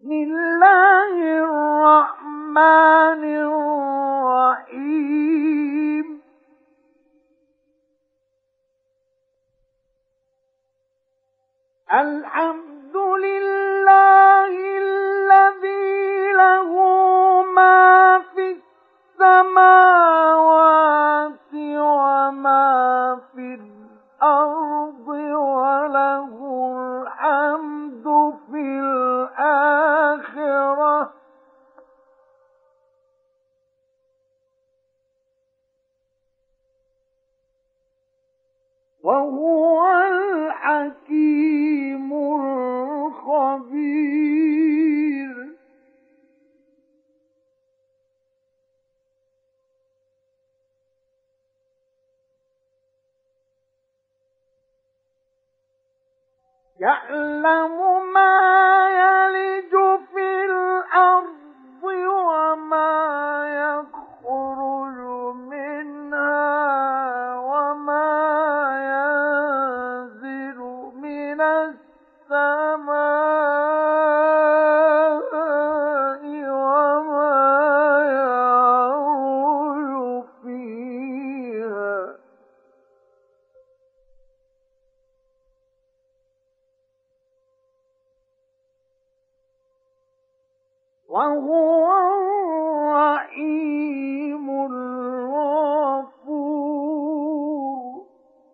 بسم الله الرحمن الرحيم الحمد لله الذي له ما في السماوات وما في الأرض وله الحمد في الآخرة وهو الحكيم الخبير يعلم ما يلج في الأرض وما يخرج منها وما ينزل من السماء وما يعرج فيها وهو الرحيم الغفور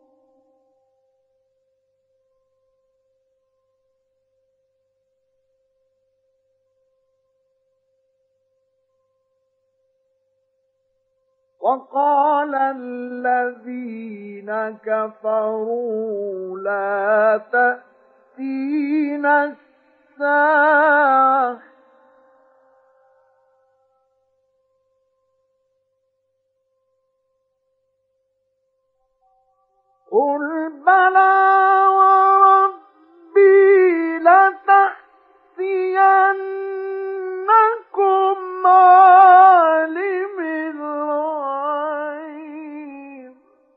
وقال الذين كفروا لا تأتينا الساعة قل بلى وربي لتأتينكم عالم الغيب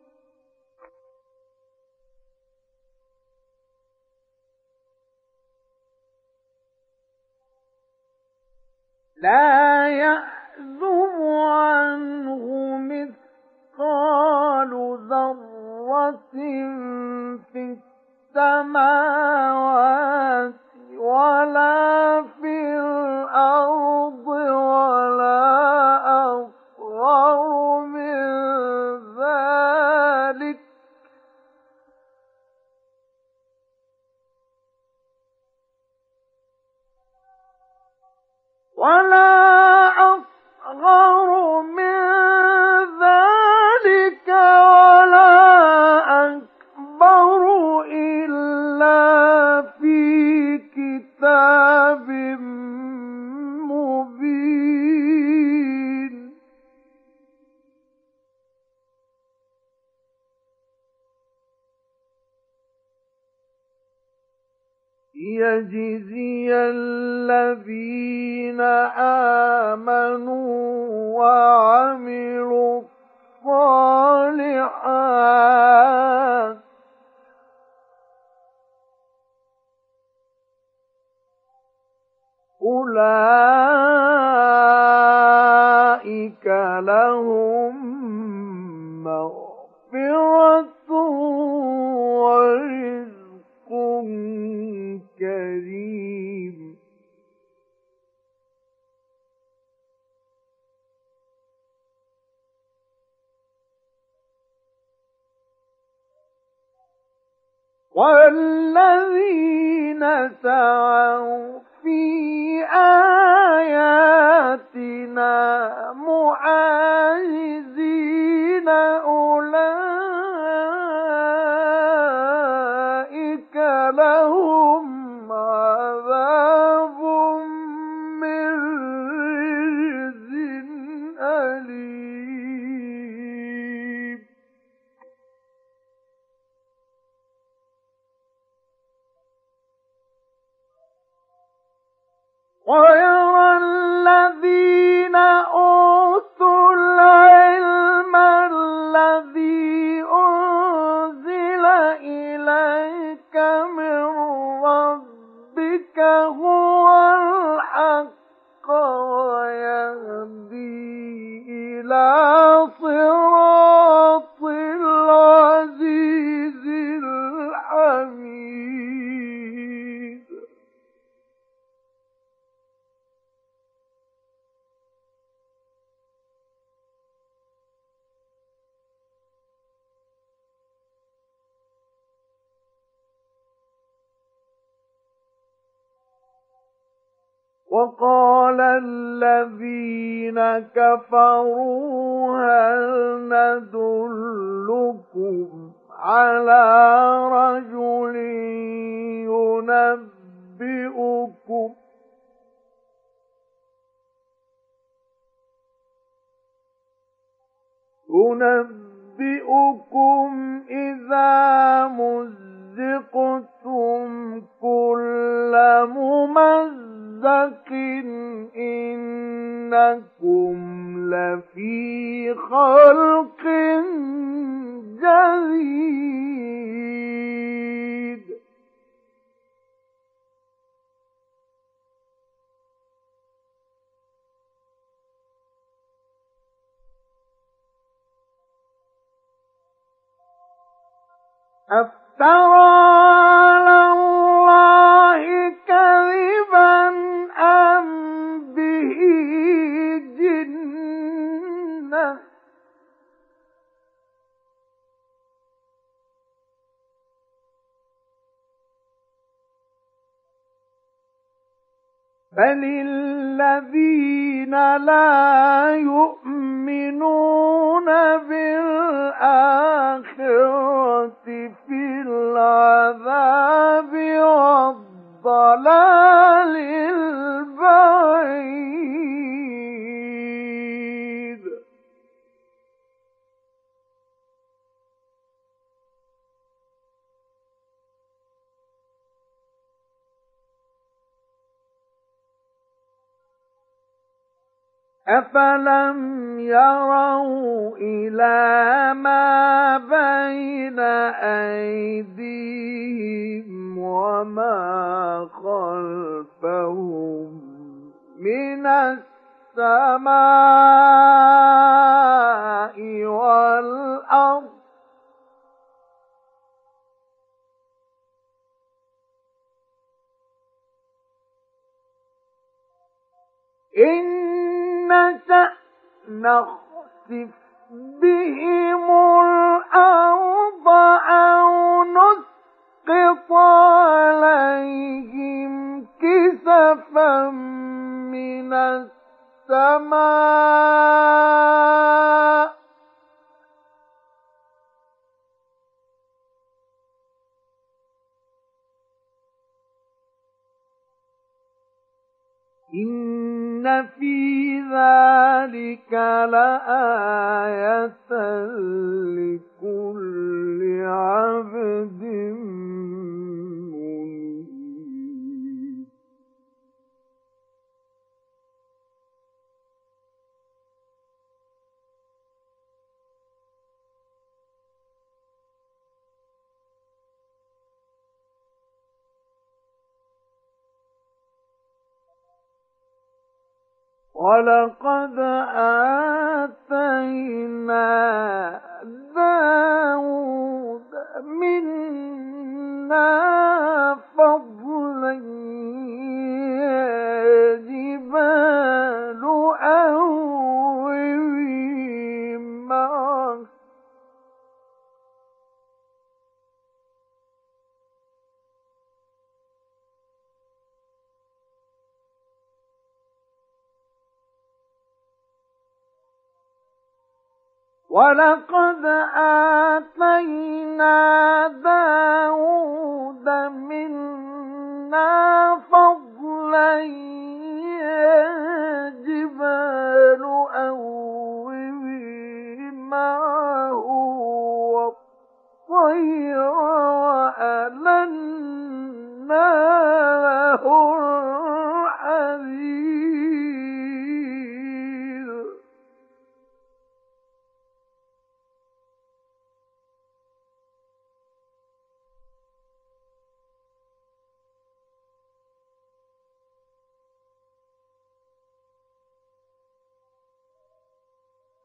لا يعزب عنه مثقال ذرة في السماوات ولا في الأرض ولا أصغر من ذلك ولا أكبر إلا في كتاب مبين ليجزي الذين آمنوا وعملوا الصالحات أولئك لهم مغفرة ورزق كريم والذين سعوا في آياتنا معاجزين أولئك لهم عذاب من رجز أليم ويرى الذين أوتوا العلم الذي أنزل إليك من ربك هو الحق الحق ويهدي إلى صراط العزيز الحميد. وقال الذين كفروا هل ندلكم على رجل ينبئكم إذا مزقتم كل ممزق إنكم لفي خلق جديد. أفترى على الله كذبا أم به جنة بل الذين لا يؤمنون بالآخرة في العذاب والضلال البعيد. أفلم يروا إلى ما بين أيديهم وما خلفهم من السماء والأرض إن نشأ نخسف بهم الأرض أو نسقط عليهم كسفا من السماء إن في ذلك لآية لكل عبد منيب. ولقد آتينا داود منا فضلا يا جبال أوبي معه ولقد آتينا داود منا فضلا يا جبال أوبي معه والطير وألنا له الحديد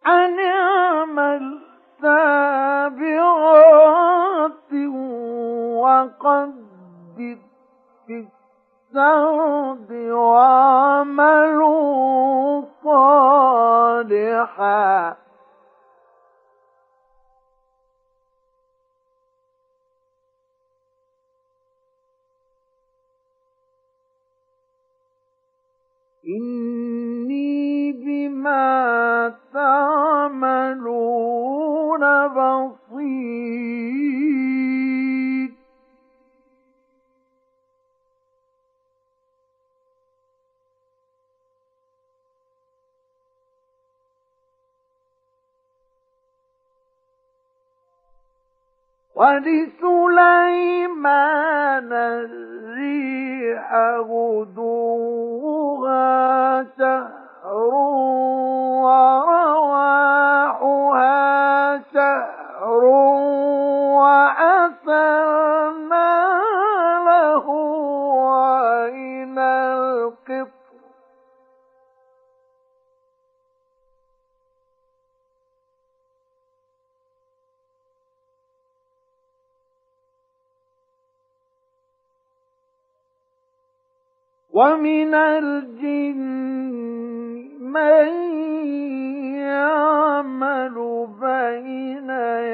أن اعمل سابغات وقدر في السرد وعملوا صالحا إني بما تعملون بصير ولسليمان الريح غدوها شهر ورواحها شهر وأسرنا له عين القطر ومن الجن من يعمل بين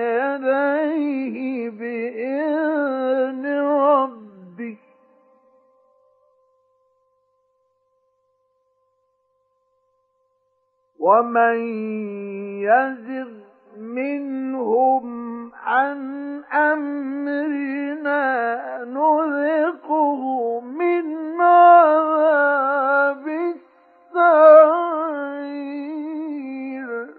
يديه بإذن ربه ومن يزغ منهم عن أمرنا نذقه من عذاب السعير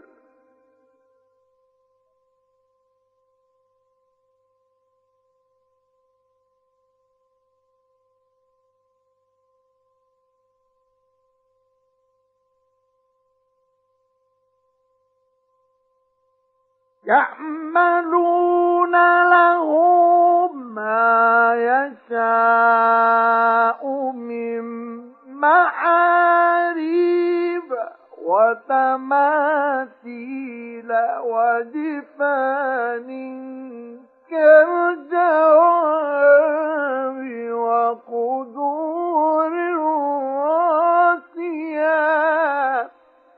يعملون له ما يشاء من محاريب وتماثيل وجفان كالجواب وقدور الراسيات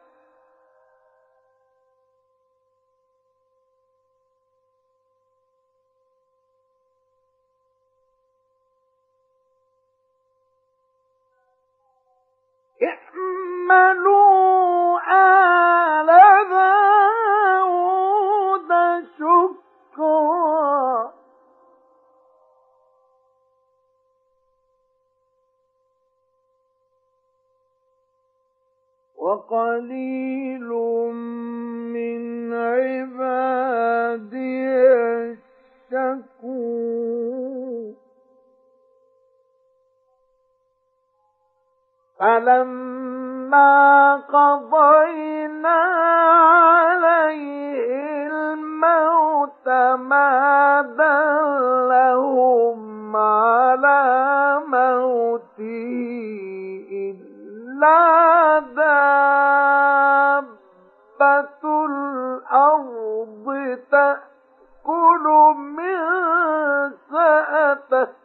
اعملوا آل داود شكرا وقليل من عبادي الشكور فلما قضينا عليه الموت ما دلهم على موته إلا دابة الأرض تأكل من سأته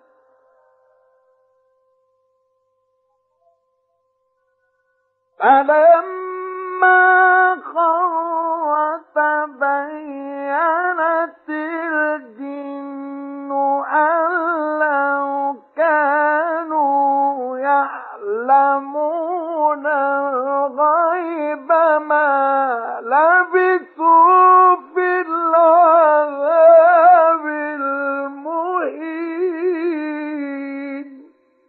فلما خر تبينت الجن أن لو كانوا يعلمون الغيب ما لبثوا في العذاب المهين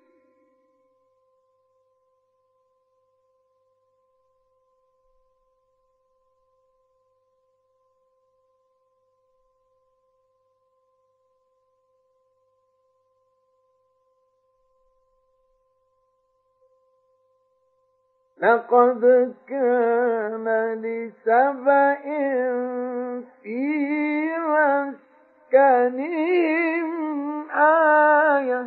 لقد كان لسبإ في مسكنهم آية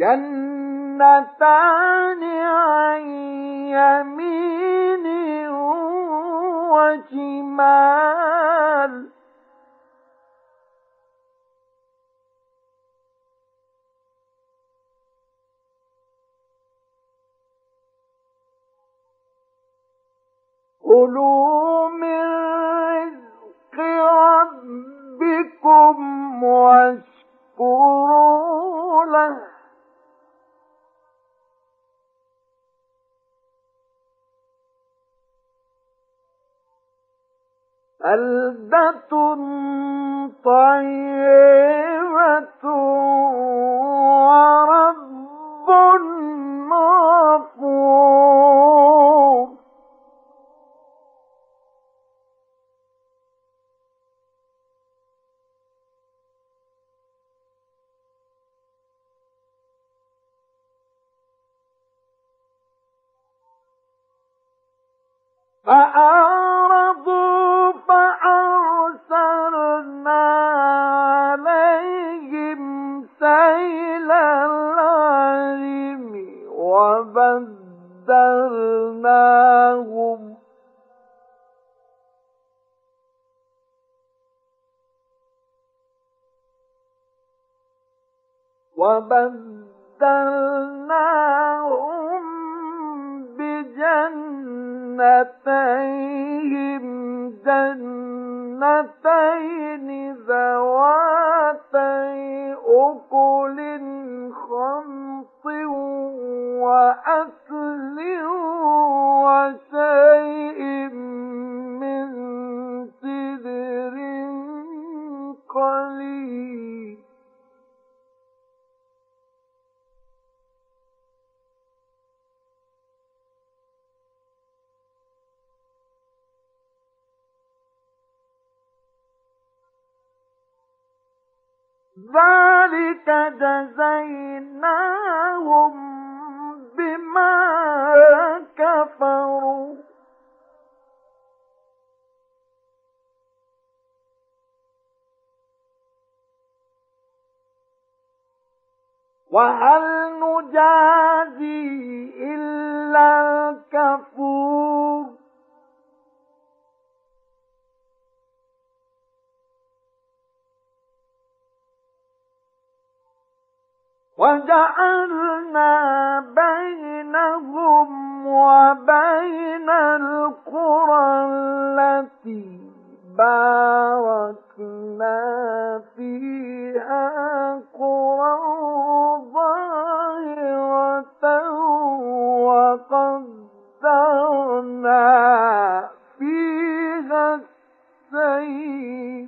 جنتان عن يمين وشمال كلوا من رزق ربكم واشكروا له بلدة طيبة ورب غفور. فأعرضوا فأرسلنا عليهم سيل العرم وبدلناهم بجنتيهم جنتين ذواتي أكل خمط وأثل وشيء من سدر قليل. ذلك جزيناهم بما كفروا وهل نجازي إلا الكفور. وجعلنا بينهم وبين القرى التي باركنا فيها قرى ظاهرة وقدرنا فيها السير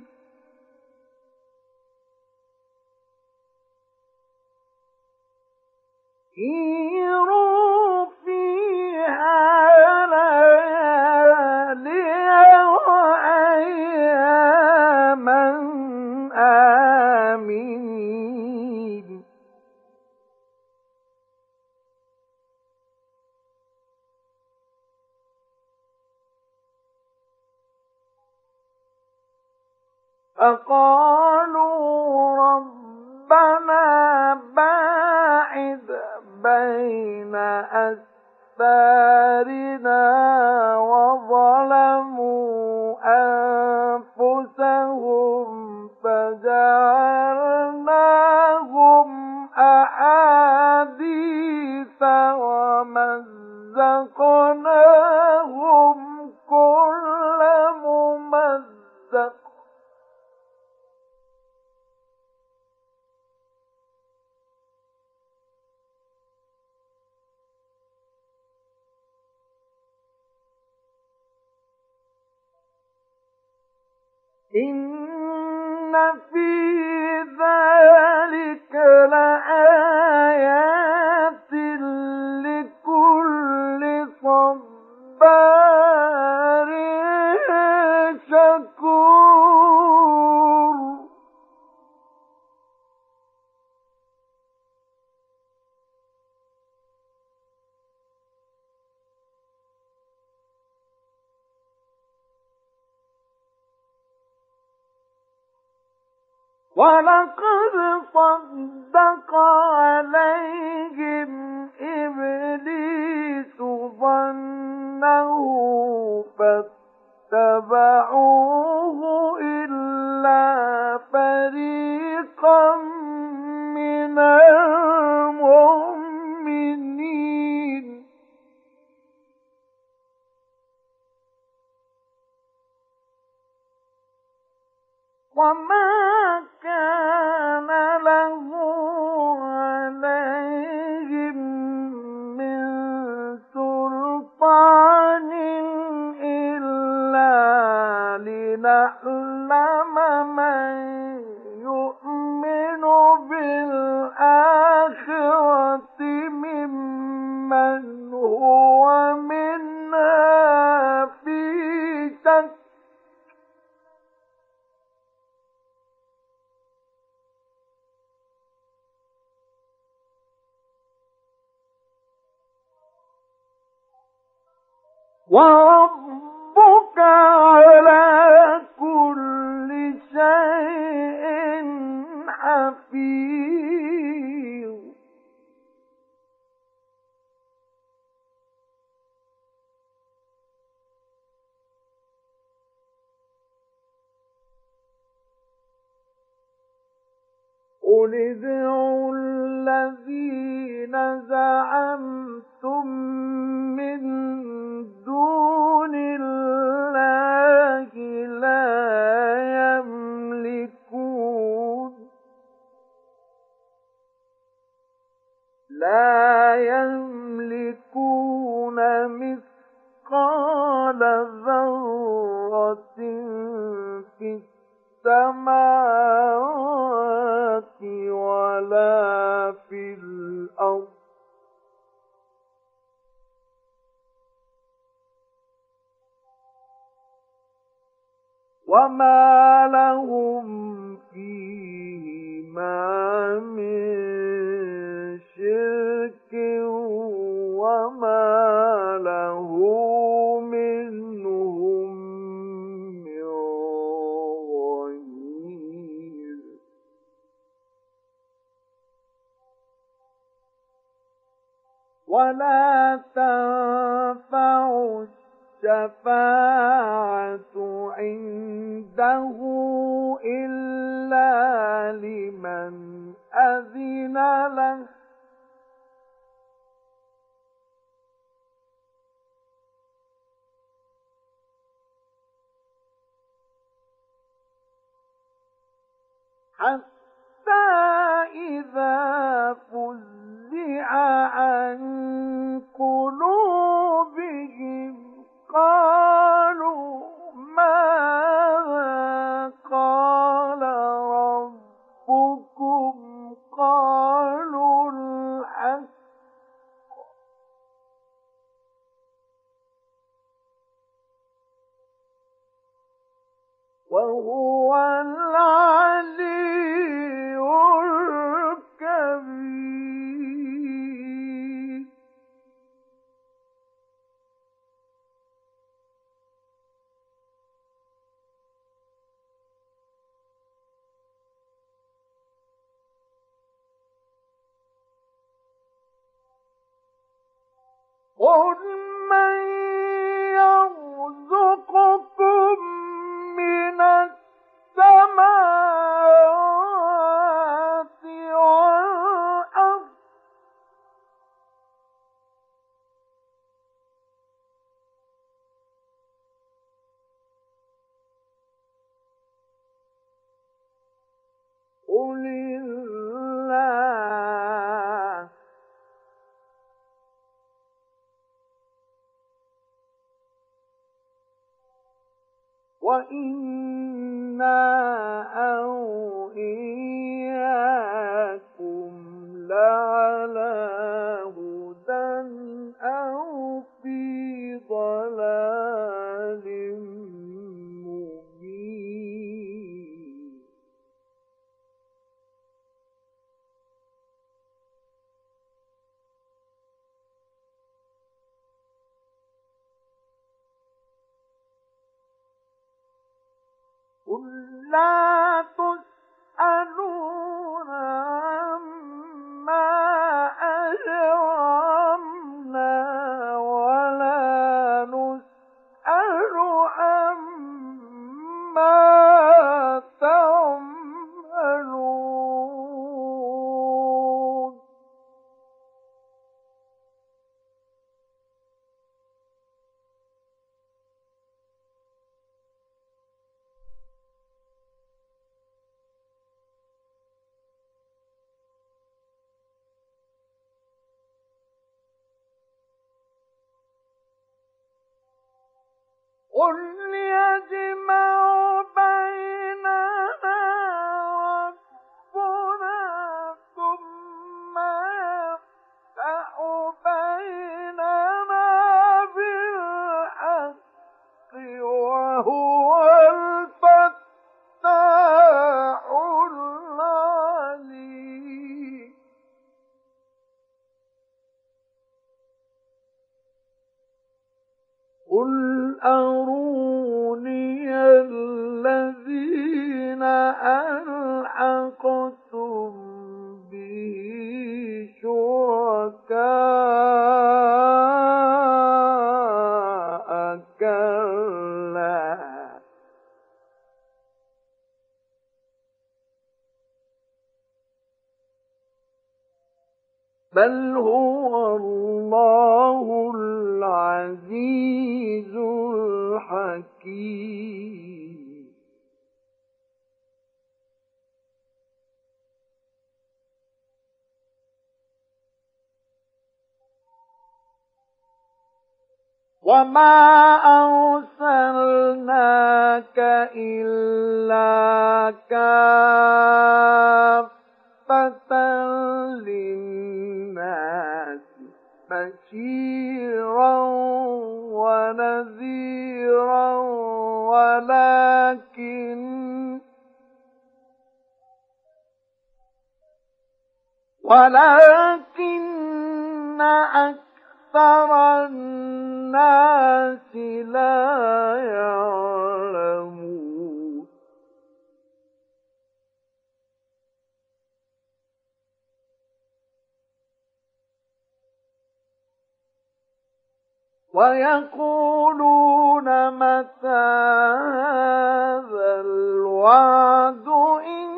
سيروا فيها ليالي وأياما آمنين. فقالوا ربنا باعد بين أسفارنا وظلموا أنفسهم فجعلناهم أحاديث ومزقناهم كل ممزق إن في ذلك لآيات لكل صبار شكور. ولقد صدق عليهم إبليس ظنه فاتبعوه إلا فريقا من المؤمنين وما كان له عليهم من سلطان إلا لنعلم من يؤمن بالآخرة ممن هو منها في شك وربك على كل شيء حفيظ قل ادعوا الذين زعمتم من دون الله لا يملكون مثقال ذرة في السماوات ولا في الأرض وما لهم فيهما من شرك وما له منهم من ظهير ولا تنفع الشفاعة عنده إلا لمن أذن له حتى إذا فزع عن قلوبهم قالوا ماذا قال ربكم قالوا الحق وهو العلي الكبير قل من يرزقكم من السماوات والأرض قل الله وإنا أو إياكم لعلى هدى أو في ضلال مبين قل لا تسألون قل يجمع بيننا ربنا ثم يفتح بيننا بالحق وهو الفتاح العليم. قل أروني الذين ألحقتم به شركاء كلا بل هو الله العزيز الحكيم. وما أرسلناك إلا كافة للناس بشيرا ونذيرا ولكن أكثر الناس لا يعلمون. ويقولون متى هذا الوعد إن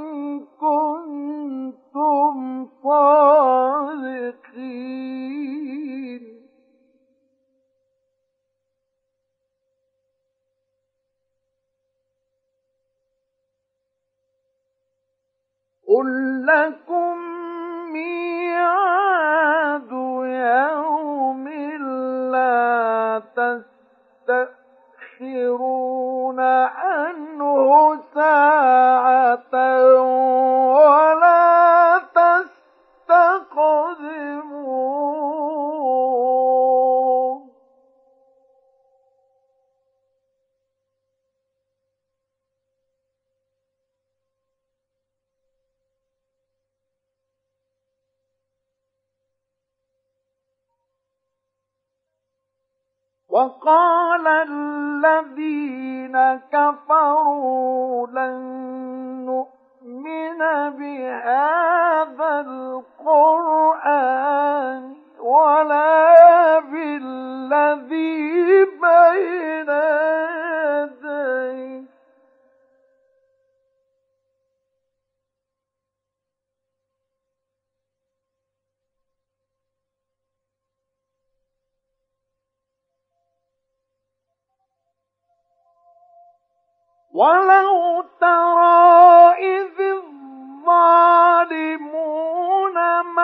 كنتم صادقين. قل لكم ميعاد يوم لا تستأخرون عنه ساعة ولا تستقدمون. وقال الذين كفروا لن نؤمن بهذا القرآن ولا بالذي بين يديه ولو ترى إذ الظالمون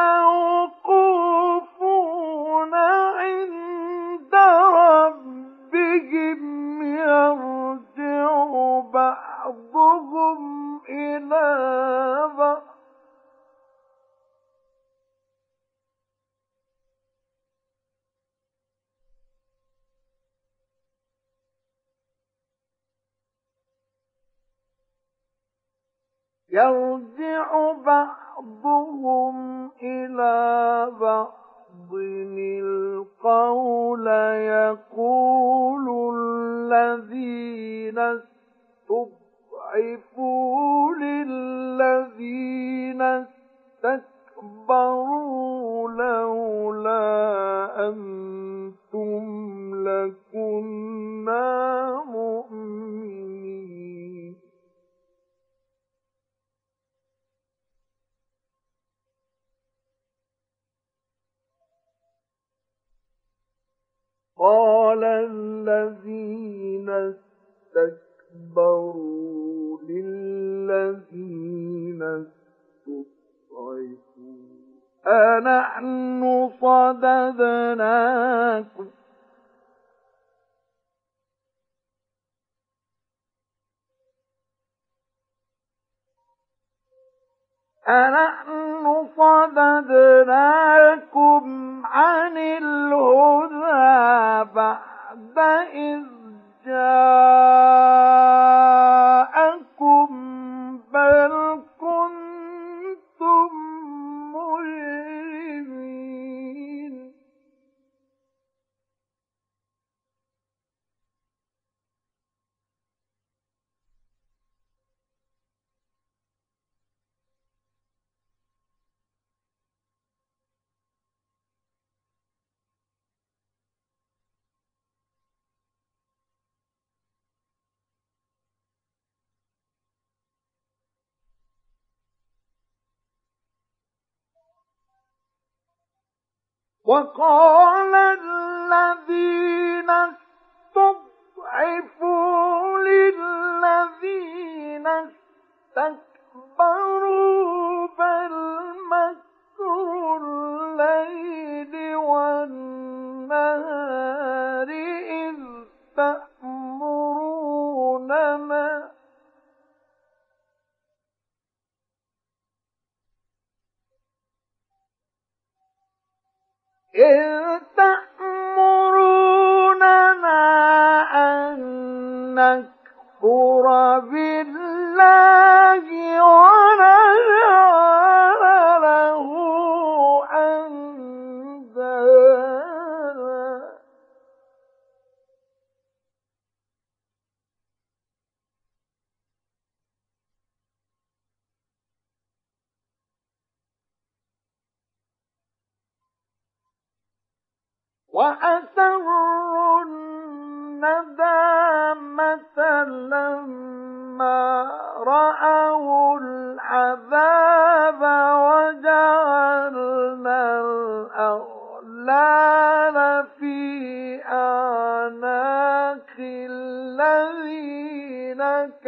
موقوفون عند ربهم يرجع بعضهم إلى بعض القول يقول الذين استضعفوا للذين استكبروا لولا أنتم لكنا مؤمنين. قال الذين استكبروا للذين استضعفوا أنحن صددناكم أنحن صددناكم عن الهدى بعد إذ جاءكم بل كنتم مجرمين. وقال الذين استضعفوا للذين استكبروا بل مكر الليل والنهار إذ تأمروننا أن نكفر بالله ونجعل له أندادا وأسروا الندامة لما رأوا العذاب وجعلنا الأغلال في أعناق الذين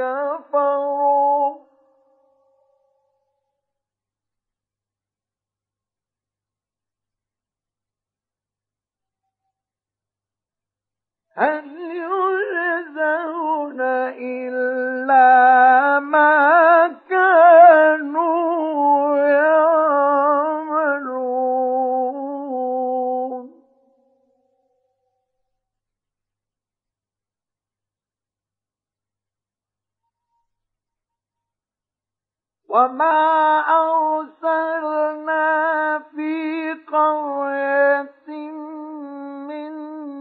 كفروا هل يجزون إلا ما كانوا يعملون وما أرسلنا في قرية من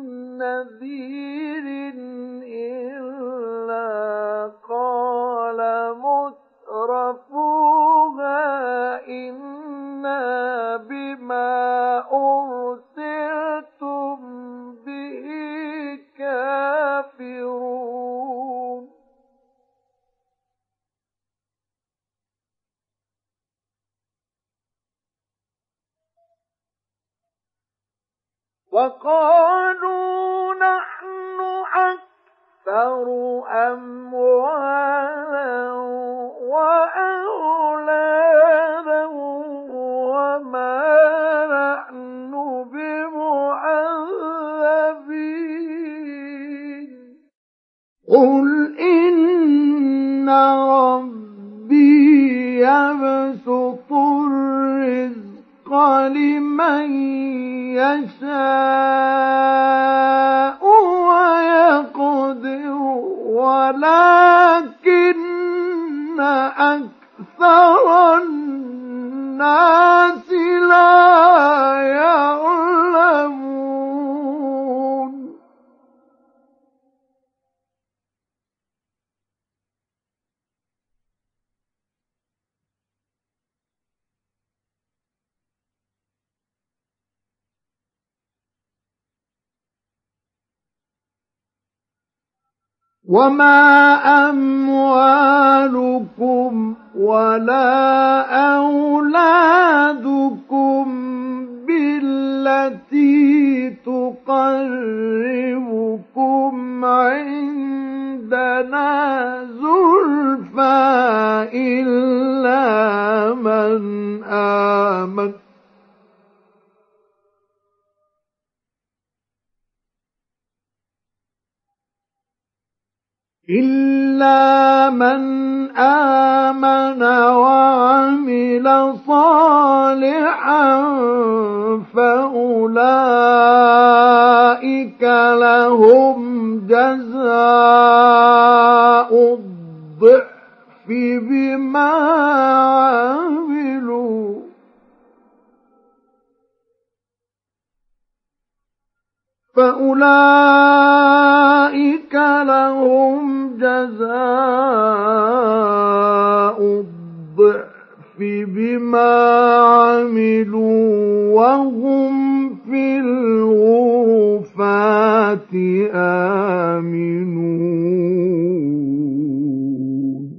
نذير إلا قال مترفوها إنا بما أرسلتم به كافرون وقالوا نحن أكثر أموالا وأولادا وما نحن بمعذبين قل إن ربي يبسط الرزق لمن يشاء ويقدر ولكن أكثر الناس لا يعلمون وما أموالكم ولا أولادكم بالتي تقربكم عندنا زلفى إلا من آمن إلا من آمن وعمل صالحا فأولئك لهم جزاء الضعف بما عملوا فأولئك لهم جزاء الضعف بما عملوا وهم في الغرفات آمنون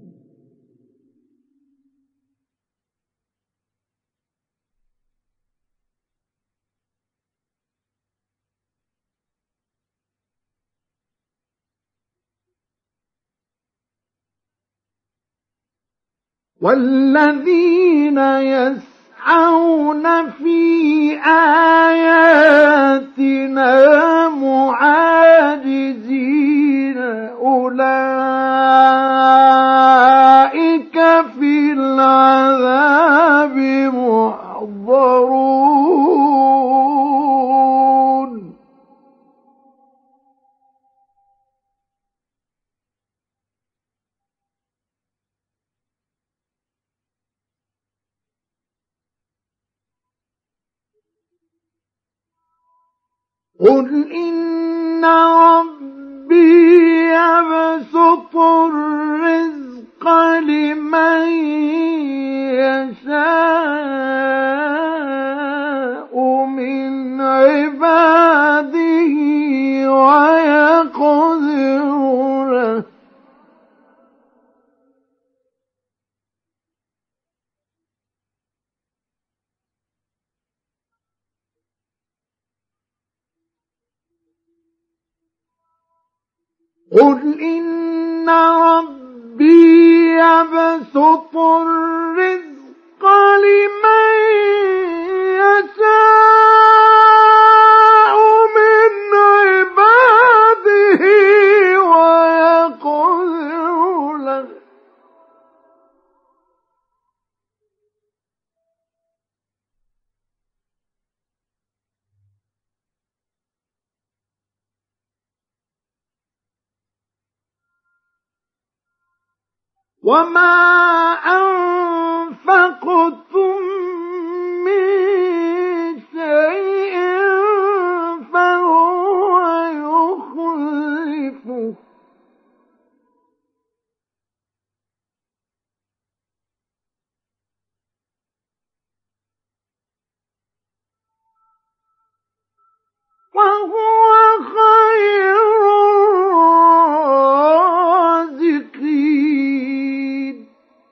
والذين يسعون في آياتنا معاجزين أولئك في العذاب محضرون قل إن ربي يبسط الرزق لمن يشاء من عباده ويقدر له قل إن ربي يبسط الرزق لمن يشاء من عباده ويقدر له وما أنفقتم من شيء فهو يخلفه وهو خير الرازقين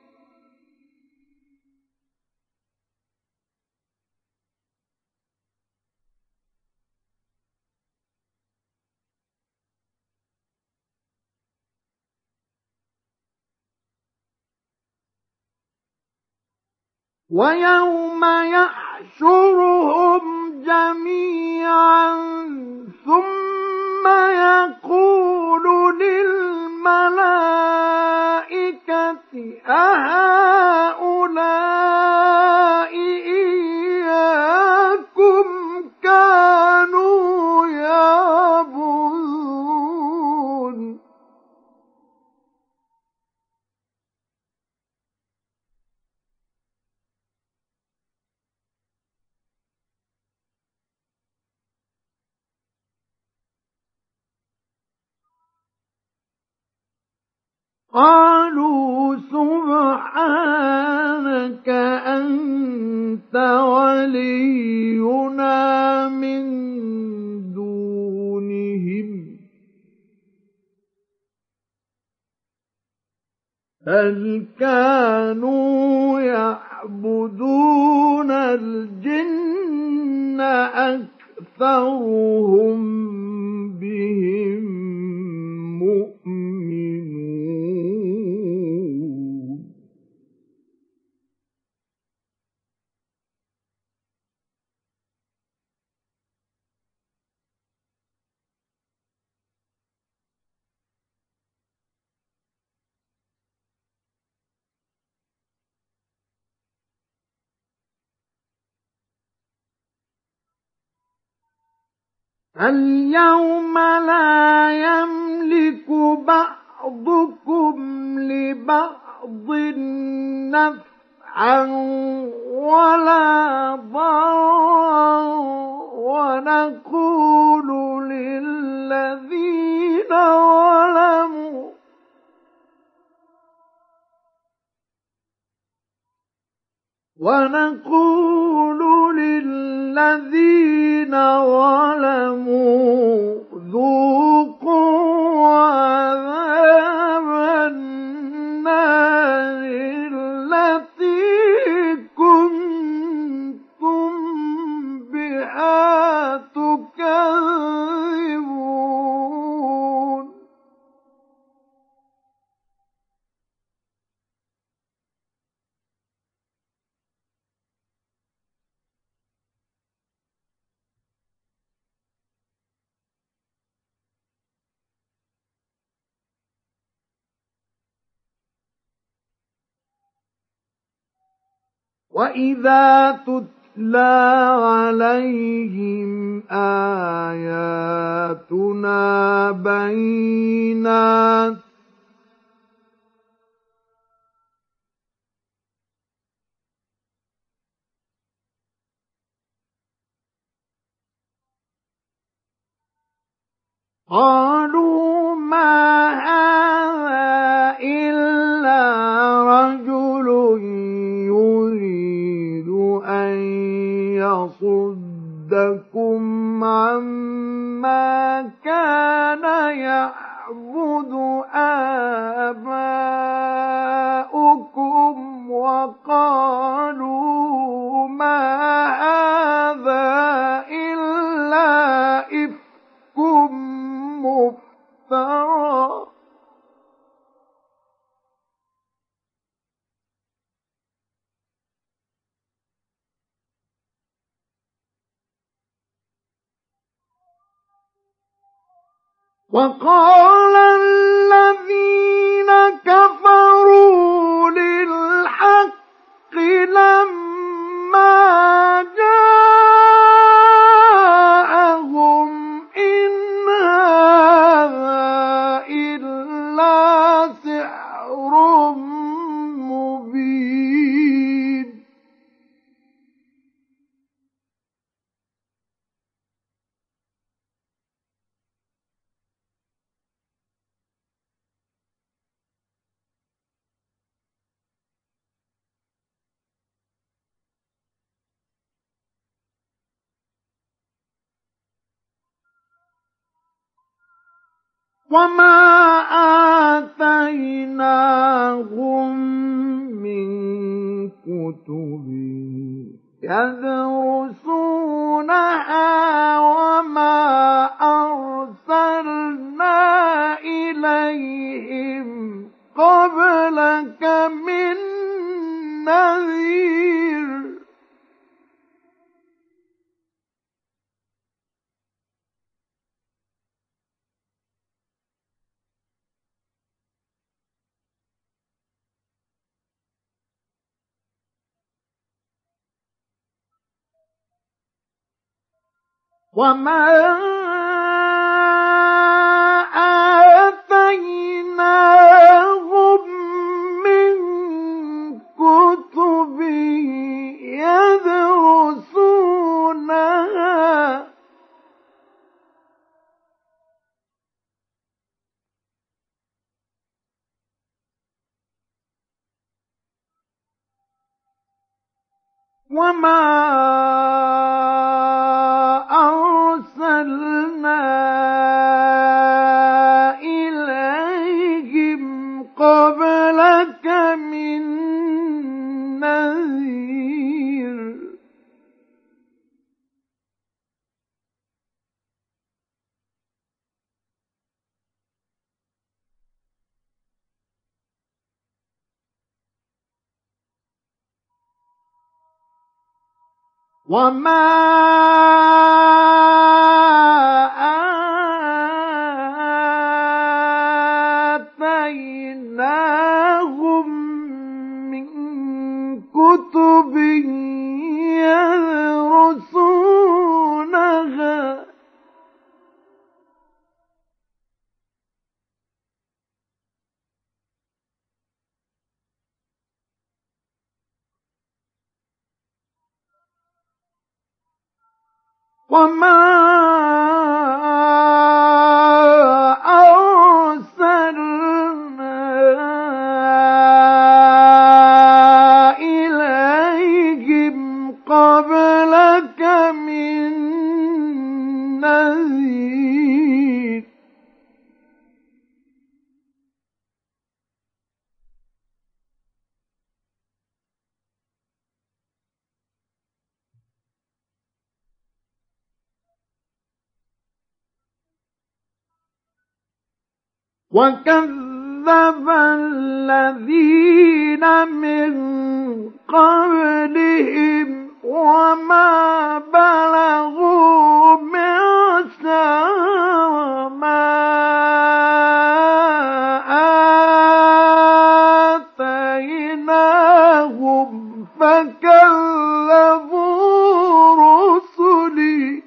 ويوم يحشرهم جميعا ثم يقول للملائكة أهؤلاء إياكم كانوا يعبدون قالوا سبحانك أنت ولينا من دونهم بل كانوا يعبدون الجن أكثرهم بهم مؤمنون اليوم لا يملك بعضكم لبعض نفعا ولا ضرا ونقول للذين ظلموا ذوقوا عذاب النار التي كنتم بها تكذبون. وَإِذَا تُتْلَى عَلَيْهِمْ آيَاتُنَا بَيِّنَاتٍ قالوا ما هذا إلا رجل يريد أن يصدكم عما كان يعبد آباؤكم وقالوا ما هذا إلا إفك مفترى. وقال الذين كفروا للحق لما جاءهم إن هذا إلا سحر مبين. وما آتيناهم من كتب يدرسونها وما أرسلنا إليهم قبلك من نذير. وما آتيناهم من كتب يدرسونها وما أرسلنا إليهم قبلك من نذير. وما آتيناهم من كتب يدرسونها وما أرسلنا إليهم قبلك من نذير وكذب الذين من قبلهم وما بلغوا معشار ما آتيناهم فكذبوا رسلي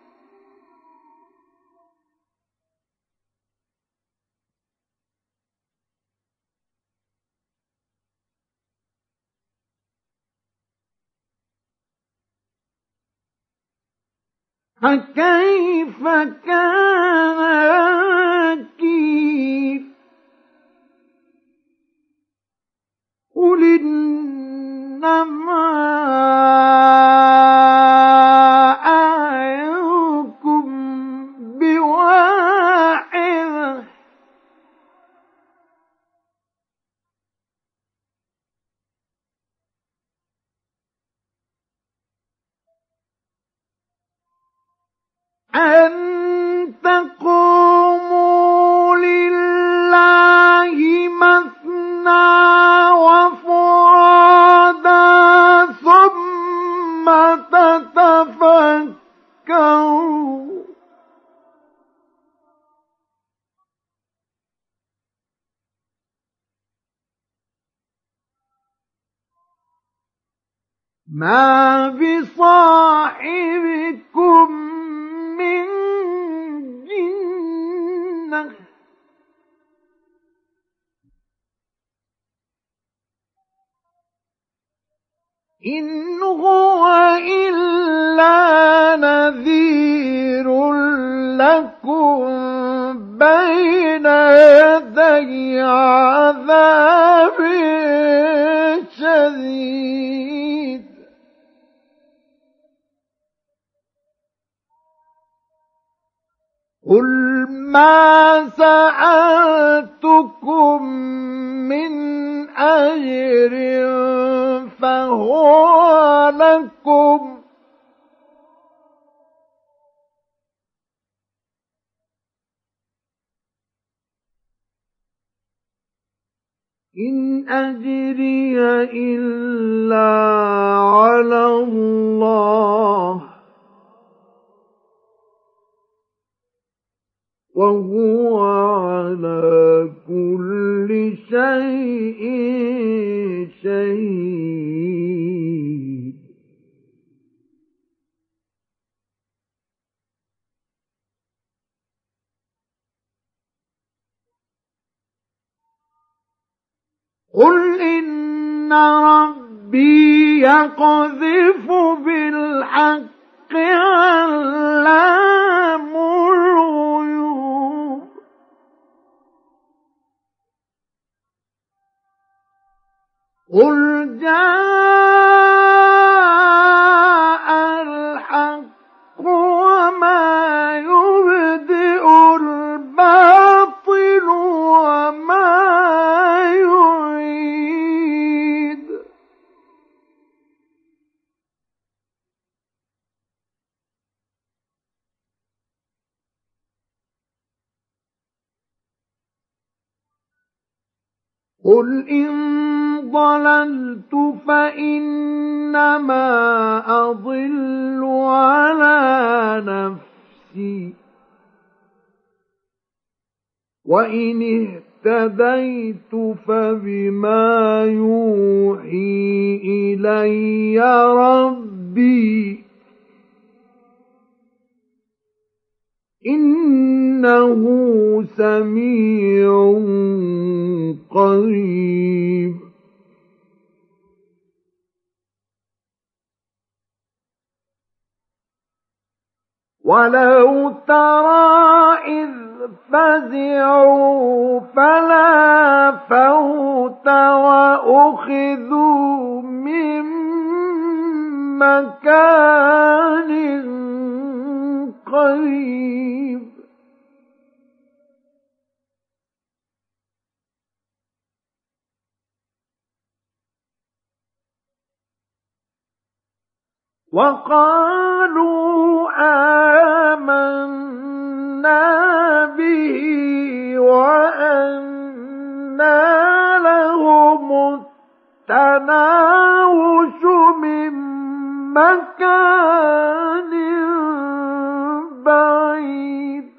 فكيف كان نكير قل إنما أعظكم بواحدة أن تقوموا لله مثنى وفرادا ثم تتفكروا ما بصاحبكم من جنة إن هو إلا نذير لكم بين يدي عذاب شديد قل ما سألتكم من أجر فهو لكم إن أجري إلا على الله وهو على كل شيء شهيد قل إن ربي يقذف بالحق علام الغيوب قل جاء الحق وما يبدئ الباطل وما يعيد قل إن ضللت فإنما أضل على نفسي وإن اهتديت فبما يوحي إلي ربي إنه سميع قريب ولو ترى إذ فزعوا فلا فوت وأخذوا من مكان قريب وقالوا آمنا به وأنى لهم التناوش من مكان بعيد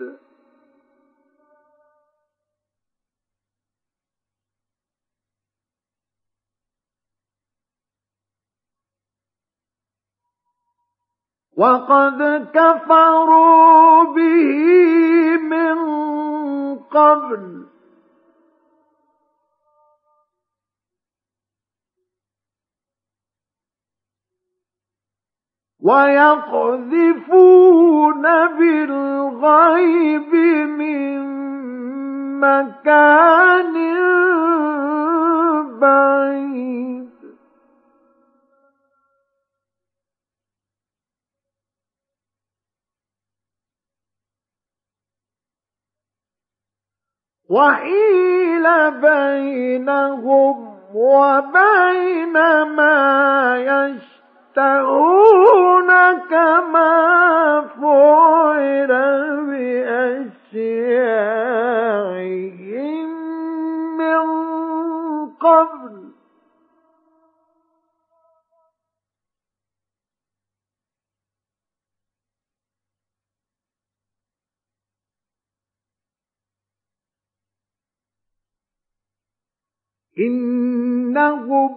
وقد كفروا به من قبل ويقذفون بالغيب من مكان بعيد وحيل بينهم وبين ما يشتهون كما فعل بأشياعهم من قبل إنهم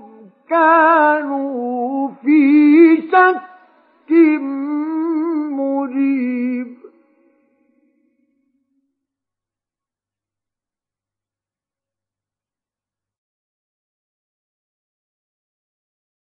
كانوا في شك مريب